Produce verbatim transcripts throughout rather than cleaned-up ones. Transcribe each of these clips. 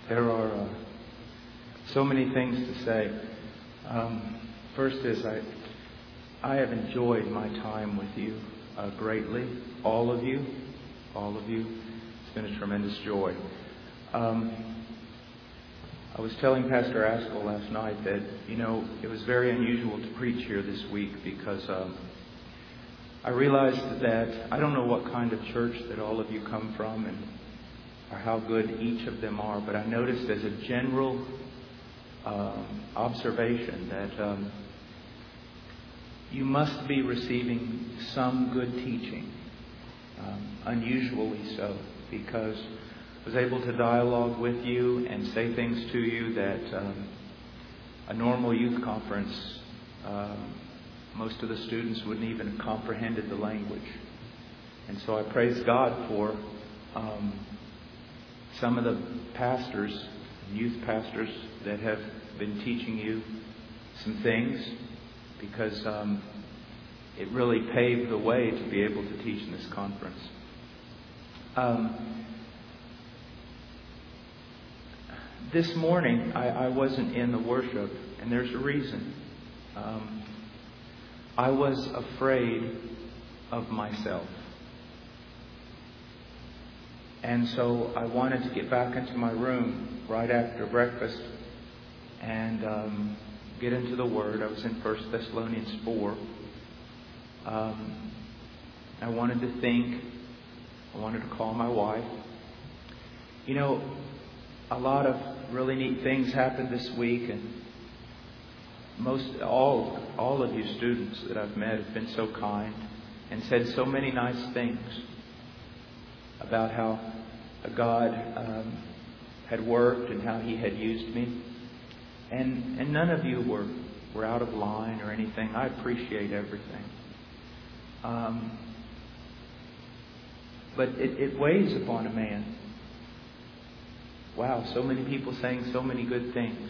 There are uh, so many things to say. Um, first is I, I have enjoyed my time with you uh, greatly. All of you, all of you. It's been a tremendous joy. Um, I was telling Pastor Askell last night that, you know, it was very unusual to preach here this week because um, I realized that I don't know what kind of church that all of you come from and or how good each of them are, but I noticed as a general um, observation that um, you must be receiving some good teaching, um, unusually so, because I was able to dialogue with you and say things to you that um, a normal youth conference, um, most of the students wouldn't even have comprehended the language. And so I praise God for um, some of the pastors, youth pastors, that have been teaching you some things, because um, it really paved the way to be able to teach in this conference. Um, this morning, I, I wasn't in the worship, and there's a reason. Um, I was afraid of myself. And so I wanted to get back into my room right after breakfast and um, get into the Word. I was in First Thessalonians four. Um, I wanted to think. I wanted to call my wife. You know, a lot of really neat things happened this week, and most all all of you students that I've met have been so kind and said so many nice things about how God um, had worked and how He had used me. And and none of you were, were out of line or anything. I appreciate everything. Um, but it, it weighs upon a man. Wow, so many people saying so many good things.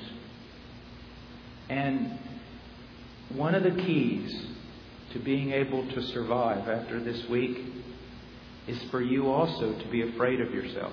And one of the keys to being able to survive after this week is for you also to be afraid of yourself.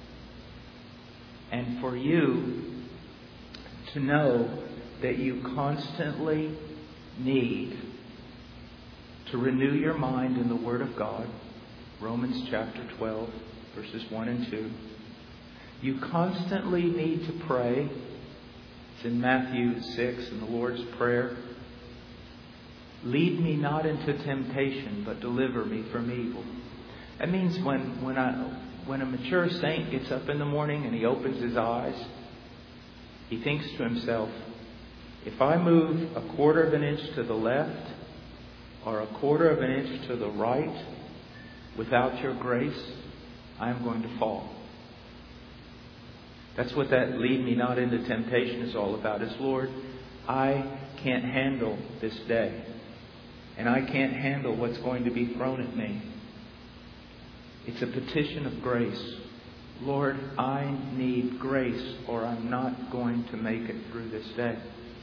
And for you to know that you constantly need to renew your mind in the Word of God. Romans chapter twelve, verses one and two. You constantly need to pray. It's in Matthew six in the Lord's Prayer. Lead me not into temptation, but deliver me from evil. That means when when I when a mature saint gets up in the morning and he opens his eyes, he thinks to himself, if I move a quarter of an inch to the left or a quarter of an inch to the right without your grace, I am going to fall. That's what that lead me not into temptation is all about. Is, Lord, I can't handle this day. And I can't handle what's going to be thrown at me. It's a petition of grace. Lord, I need grace or I'm not going to make it through this day.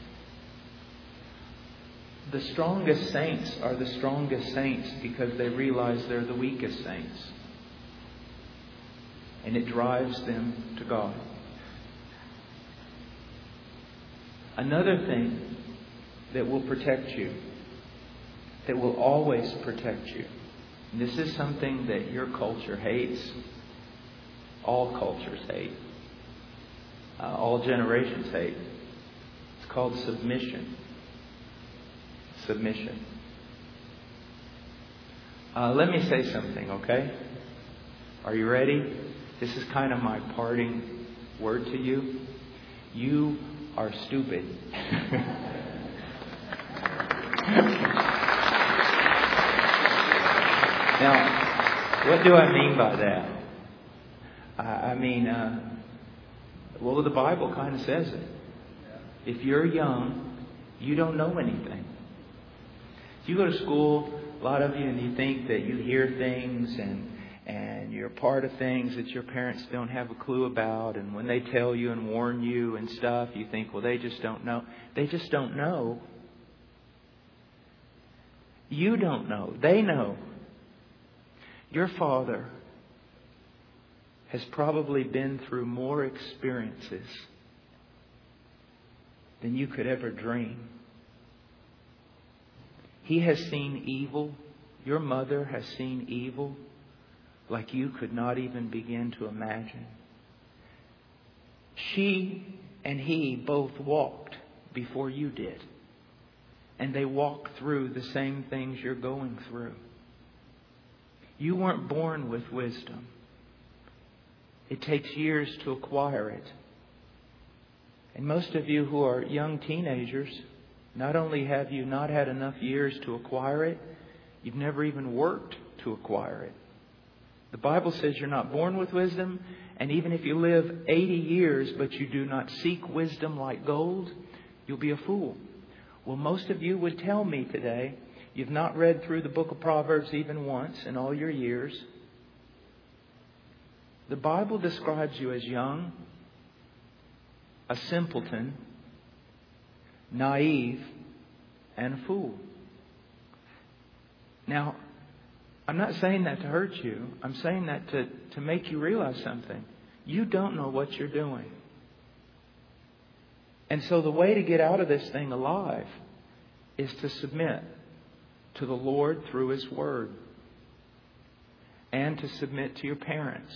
The strongest saints are the strongest saints because they realize they're the weakest saints. And it drives them to God. Another thing that will protect you, that will always protect you, and this is something that your culture hates. All cultures hate. Uh, all generations hate. It's called submission. Submission. Uh, let me say something, okay? Are you ready? This is kind of my parting word to you. You are stupid. Now, what do I mean by that? I, I mean, uh, well, the Bible kind of says it. If you're young, you don't know anything. If you go to school, a lot of you, and you think that you hear things and and you're part of things that your parents don't have a clue about, and when they tell you and warn you and stuff, you think, well, they just don't know. They just don't know. You don't know. They know. Your Father has probably been through more experiences than you could ever dream. He has seen evil. Your mother has seen evil like you could not even begin to imagine. She and he both walked before you did. And they walked through the same things you're going through. You weren't born with wisdom. It takes years to acquire it. And most of you who are young teenagers, not only have you not had enough years to acquire it, you've never even worked to acquire it. The Bible says you're not born with wisdom, and even if you live eighty years but you do not seek wisdom like gold, you'll be a fool. Well, most of you would tell me today you've not read through the book of Proverbs even once in all your years. The Bible describes you as young, a simpleton, naive, and a fool. Now, I'm not saying that to hurt you. I'm saying that to, to make you realize something. You don't know what you're doing. And so the way to get out of this thing alive is to submit to the Lord through His Word. And to submit to your parents.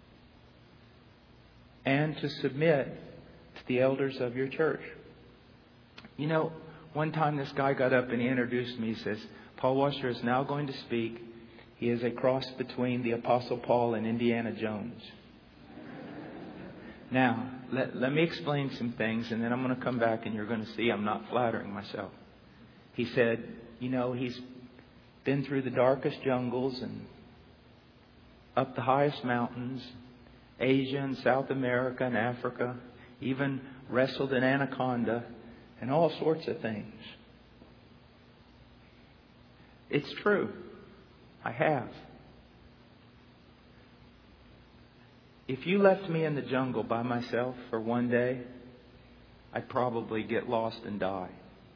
And to submit to the elders of your church. You know, one time this guy got up and he introduced me. He says, Paul Washer is now going to speak. He is a cross between the Apostle Paul and Indiana Jones. Now, let, let me explain some things, and then I'm going to come back and you're going to see I'm not flattering myself. He said, you know, he's been through the darkest jungles and up the highest mountains, Asia and South America and Africa, even wrestled an anaconda and all sorts of things. It's true. I have. If you left me in the jungle by myself for one day, I'd probably get lost and die.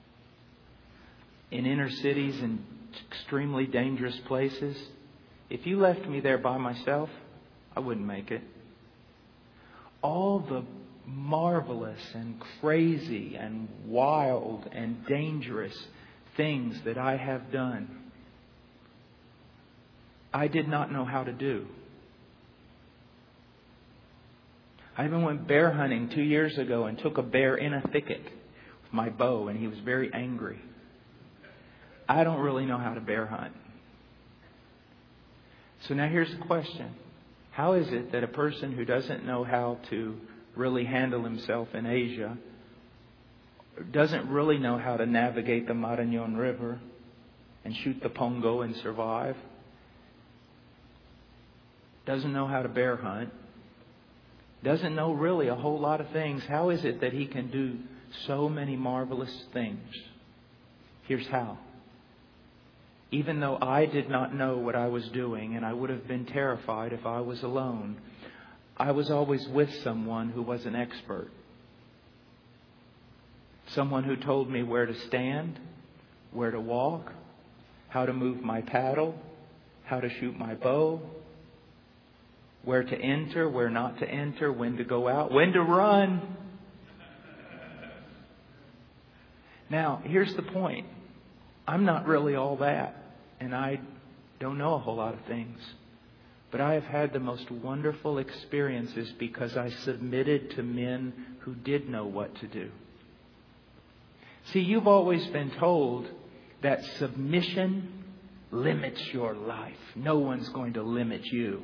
In inner cities and extremely dangerous places, if you left me there by myself, I wouldn't make it. All the marvelous and crazy and wild and dangerous things that I have done, I did not know how to do. I even went bear hunting two years ago and took a bear in a thicket with my bow, and he was very angry. I don't really know how to bear hunt. So now here's the question. How is it that a person who doesn't know how to really handle himself in Asia, doesn't really know how to navigate the Marañón River and shoot the pongo and survive, doesn't know how to bear hunt, doesn't know really a whole lot of things, how is it that he can do so many marvelous things? Here's how. Even though I did not know what I was doing, and I would have been terrified if I was alone, I was always with someone who was an expert. Someone who told me where to stand, where to walk, how to move my paddle, how to shoot my bow, where to enter, where not to enter, when to go out, when to run. Now, here's the point. I'm not really all that, and I don't know a whole lot of things. But I have had the most wonderful experiences because I submitted to men who did know what to do. See, you've always been told that submission limits your life. No one's going to limit you.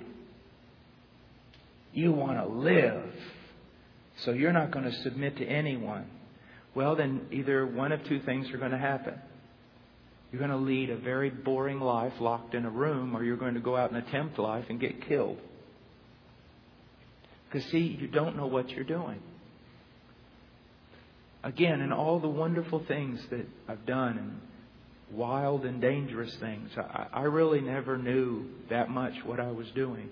You want to live, so you're not going to submit to anyone. Well, then either one of two things are going to happen. You're going to lead a very boring life locked in a room, or you're going to go out and attempt life and get killed. Because, see, you don't know what you're doing. Again, in all the wonderful things that I've done, and wild and dangerous things, I, I really never knew that much what I was doing.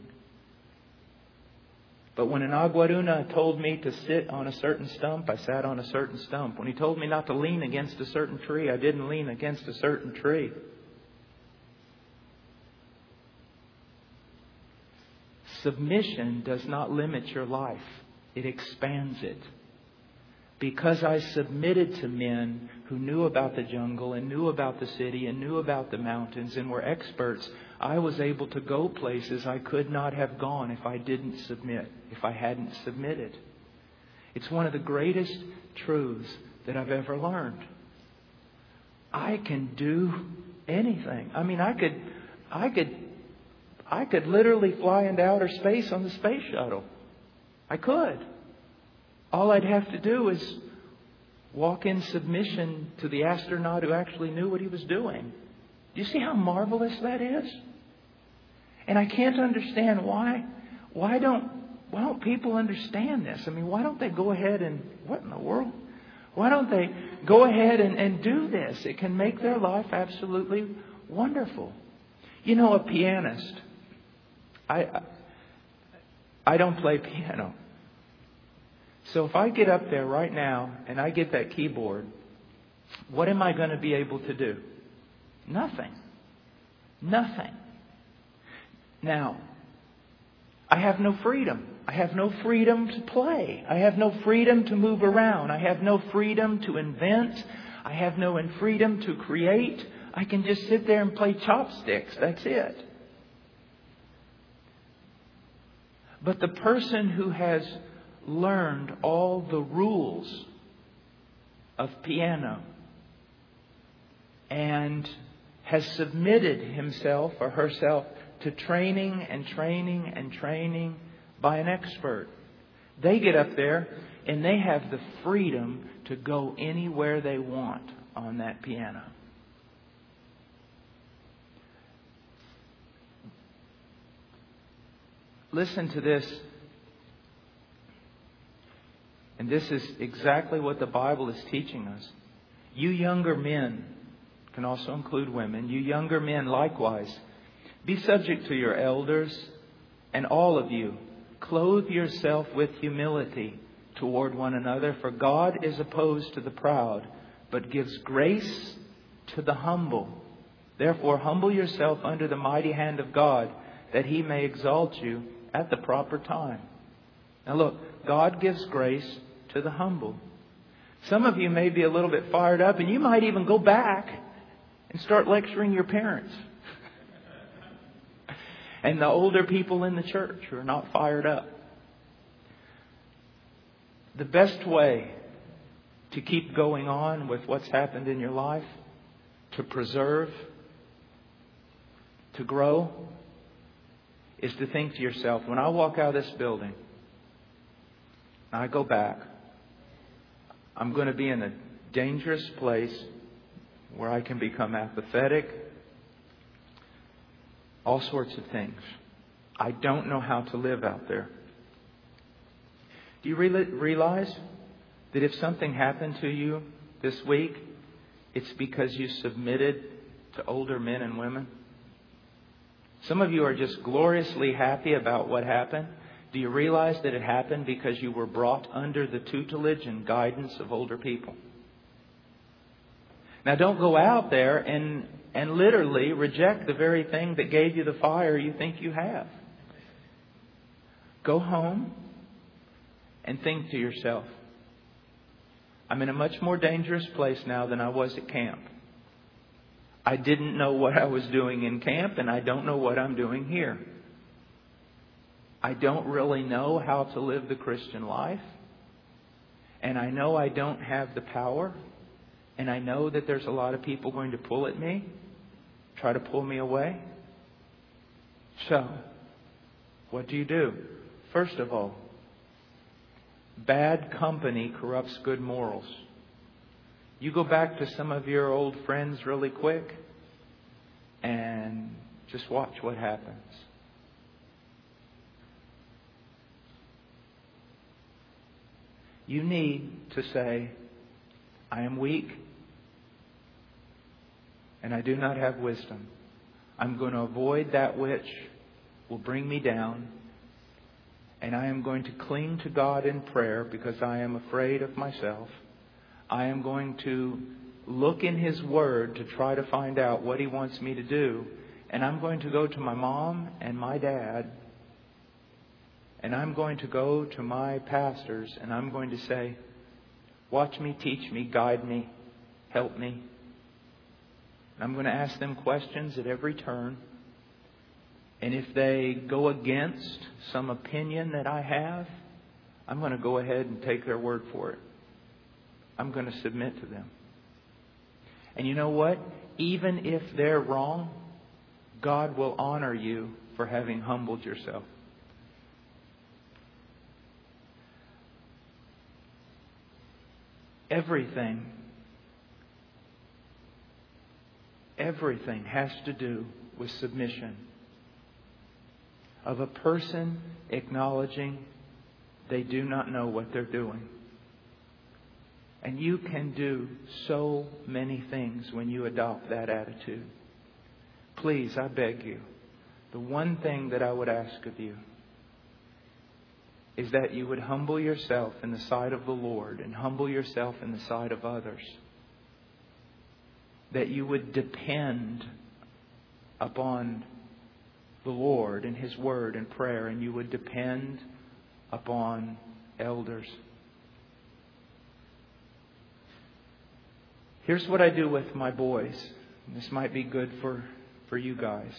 But when an Aguaruna told me to sit on a certain stump, I sat on a certain stump. When he told me not to lean against a certain tree, I didn't lean against a certain tree. Submission does not limit your life. It expands it. Because I submitted to men who knew about the jungle and knew about the city and knew about the mountains and were experts, I was able to go places I could not have gone if I didn't submit, if I hadn't submitted. It's one of the greatest truths that I've ever learned. I can do anything. I mean, I could, I could, I could literally fly into outer space on the space shuttle. I could. All I'd have to do is walk in submission to the astronaut who actually knew what he was doing. Do you see how marvelous that is? And I can't understand why. Why don't why don't people understand this? I mean, why don't they go ahead and what in the world? Why don't they go ahead and, and do this? It can make their life absolutely wonderful. You know, a pianist. I I, I don't play piano. So if I get up there right now and I get that keyboard, what am I going to be able to do? Nothing. Nothing. Now, I have no freedom. I have no freedom to play. I have no freedom to move around. I have no freedom to invent. I have no freedom to create. I can just sit there and play chopsticks. That's it. But the person who has learned all the rules of piano and has submitted himself or herself to training and training and training by an expert. They get up there and they have the freedom to go anywhere they want on that piano. Listen to this. And this is exactly what the Bible is teaching us. You younger men, can also include women, you younger men likewise, be subject to your elders, and all of you, clothe yourself with humility toward one another, for God is opposed to the proud, but gives grace to the humble. Therefore, humble yourself under the mighty hand of God, that He may exalt you at the proper time. Now look, God gives grace to the humble. Some of you may be a little bit fired up, and you might even go back and start lecturing your parents and the older people in the church who are not fired up. The best way to keep going on with what's happened in your life, to preserve, to grow, is to think to yourself, when I walk out of this building, and I go back, I'm going to be in a dangerous place where I can become apathetic, all sorts of things. I don't know how to live out there. Do you re- realize that if something happened to you this week, it's because you submitted to older men and women? Some of you are just gloriously happy about what happened. Do you realize that it happened because you were brought under the tutelage and guidance of older people? Now, don't go out there and, and literally reject the very thing that gave you the fire you think you have. Go home and think to yourself, I'm in a much more dangerous place now than I was at camp. I didn't know what I was doing in camp, and I don't know what I'm doing here. I don't really know how to live the Christian life. And I know I don't have the power. And I know that there's a lot of people going to pull at me, try to pull me away. So, what do you do? First of all, bad company corrupts good morals. You go back to some of your old friends really quick and just watch what happens. You need to say, I am weak and I do not have wisdom. I'm going to avoid that which will bring me down, and I am going to cling to God in prayer because I am afraid of myself. I am going to look in His Word to try to find out what He wants me to do. And I'm going to go to my mom and my dad And I'm going to go to my pastors and I'm going to say, watch me, teach me, guide me, help me. I'm going to ask them questions at every turn. And if they go against some opinion that I have, I'm going to go ahead and take their word for it. I'm going to submit to them. And you know what? Even if they're wrong, God will honor you for having humbled yourself. Everything, everything has to do with submission. Of a person acknowledging they do not know what they're doing. And you can do so many things when you adopt that attitude. Please, I beg you, the one thing that I would ask of you is that you would humble yourself in the sight of the Lord and humble yourself in the sight of others. That you would depend upon the Lord and His Word and prayer, and you would depend upon elders. Here's what I do with my boys. This might be good for, for you guys.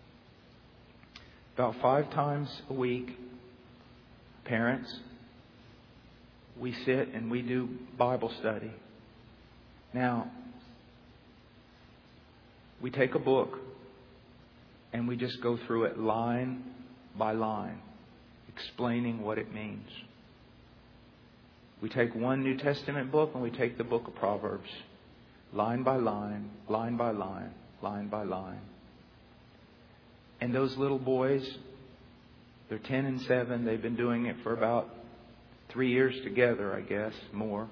About five times a week, parents, we sit and we do Bible study. Now, we take a book and we just go through it line by line, explaining what it means. We take one New Testament book and we take the book of Proverbs, line by line, line by line, line by line. And those little boys, they're ten and seven. They've been doing it for about three years together, I guess, more.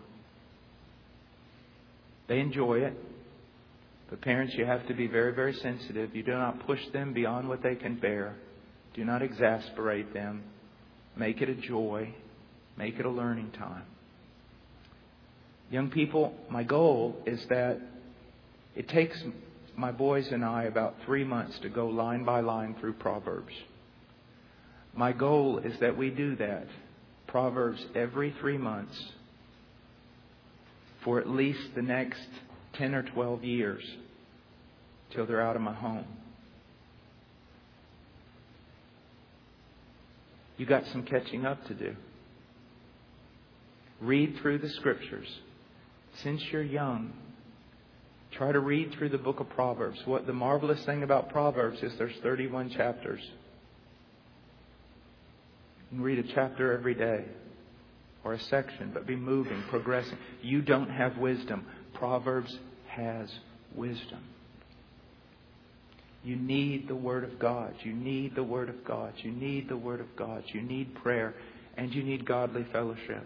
They enjoy it. But parents, you have to be very, very sensitive. You do not push them beyond what they can bear. Do not exasperate them. Make it a joy. Make it a learning time. Young people, my goal is that it takes my boys and I about three months to go line by line through Proverbs. My goal is that we do that, Proverbs every three months for at least the next ten or twelve years till they're out of my home. You got some catching up to do. Read through the Scriptures. Since you're young, try to read through the book of Proverbs. What the marvelous thing about Proverbs is there's thirty-one chapters. You can read a chapter every day or a section, but be moving, progressing. You don't have wisdom. Proverbs has wisdom. You need the Word of God. You need the Word of God. You need the Word of God. You need prayer. And you need godly fellowship.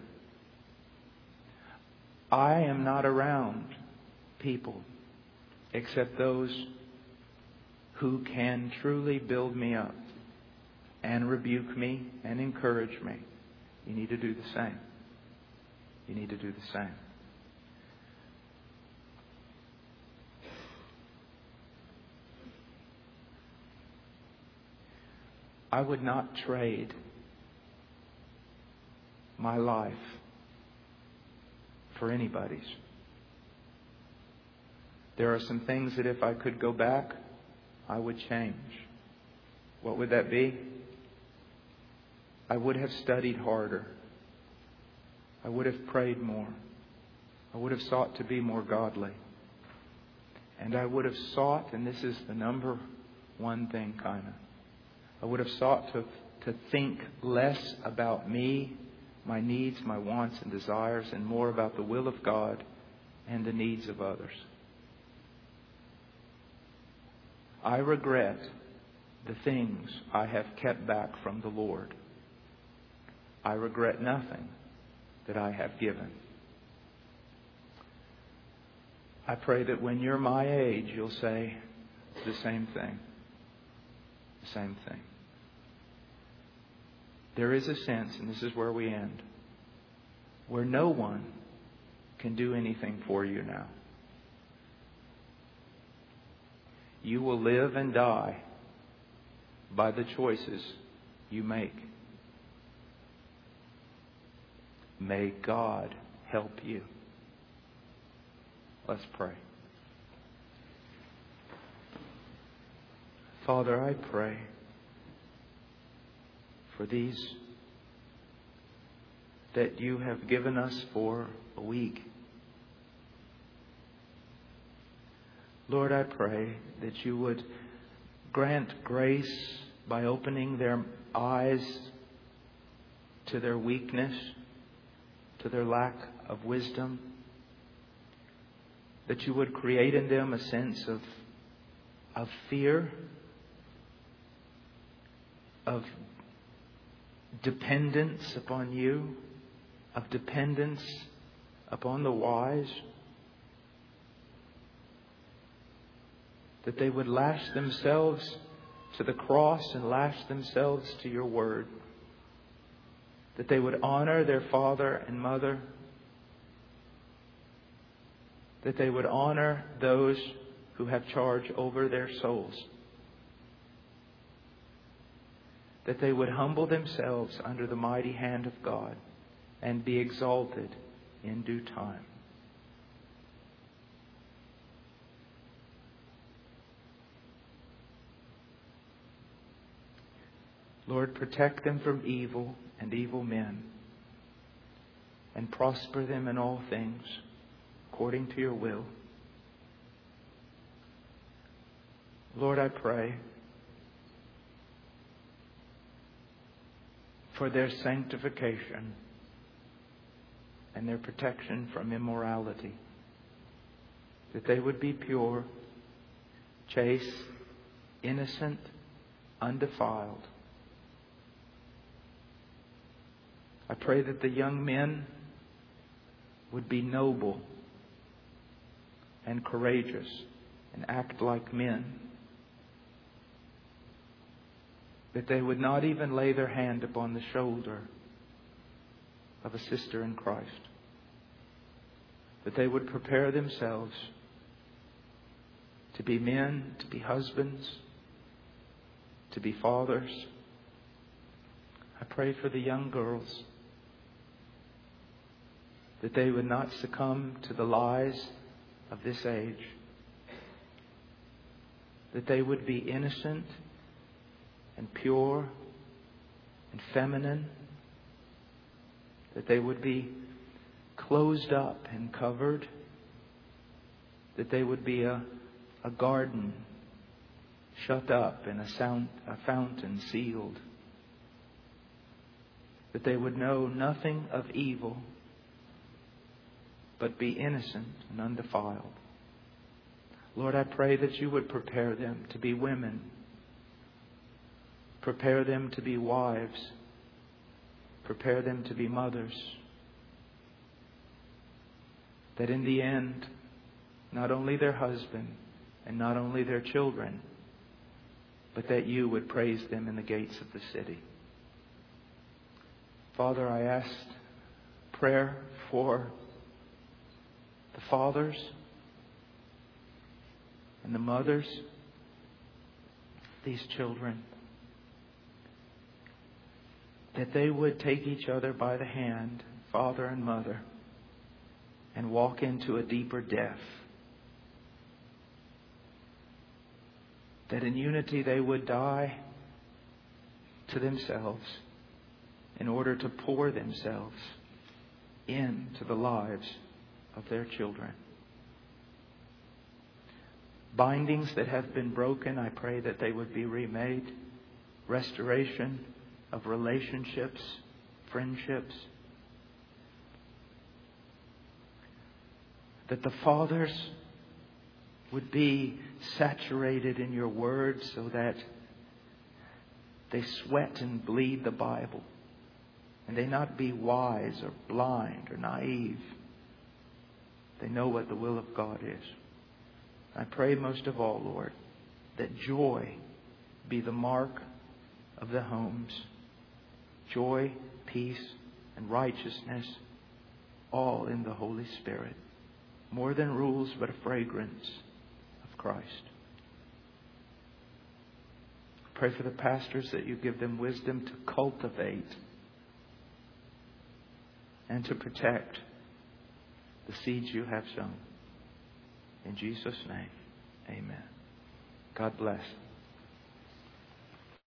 I am not around people except those who can truly build me up and rebuke me and encourage me. You need to do the same. You need to do the same. I would not trade my life for anybody's. There are some things that if I could go back, I would change. What would that be? I would have studied harder. I would have prayed more. I would have sought to be more godly. And I would have sought, and this is the number one thing kind of, I would have sought to, to think less about me, my needs, my wants and desires, and more about the will of God and the needs of others. I regret the things I have kept back from the Lord. I regret nothing that I have given. I pray that when you're my age, you'll say the same thing. The same thing. There is a sense, and this is where we end, where no one can do anything for you now. You will live and die by the choices you make. May God help you. Let's pray. Father, I pray for these that you have given us for a week. Lord, I pray that you would grant grace by opening their eyes to their weakness, to their lack of wisdom. That you would create in them a sense of, of fear, of dependence upon you, of dependence upon the wise. That they would lash themselves to the cross and lash themselves to your word. That they would honor their father and mother. That they would honor those who have charge over their souls. That they would humble themselves under the mighty hand of God and be exalted in due time. Lord, protect them from evil and evil men, and prosper them in all things according to your will. Lord, I pray for their sanctification and their protection from immorality. That they would be pure, chaste, innocent, undefiled. I pray that the young men would be noble and courageous and act like men. That they would not even lay their hand upon the shoulder of a sister in Christ. That they would prepare themselves to be men, to be husbands, to be fathers. I pray for the young girls, that they would not succumb to the lies of this age. That they would be innocent and pure and feminine. That they would be closed up and covered. That they would be a, a garden shut up and a, sound, a fountain sealed. That they would know nothing of evil, but be innocent and undefiled. Lord, I pray that you would prepare them to be women. Prepare them to be wives. Prepare them to be mothers. That in the end, not only their husband and not only their children, but that you would praise them in the gates of the city. Father, I ask prayer for the fathers and the mothers, these children, that they would take each other by the hand, father and mother, and walk into a deeper depth. That in unity they would die to themselves in order to pour themselves into the lives of their children. Bindings that have been broken, I pray that they would be remade. Restoration of relationships, friendships. That the fathers would be saturated in your word so that they sweat and bleed the Bible. And they not be wise or blind or naive. They know what the will of God is. I pray most of all, Lord, that joy be the mark of the homes. Joy, peace, and righteousness, all in the Holy Spirit. More than rules, but a fragrance of Christ. I pray for the pastors that you give them wisdom to cultivate and to protect the seeds you have sown. In Jesus' name, amen. God bless.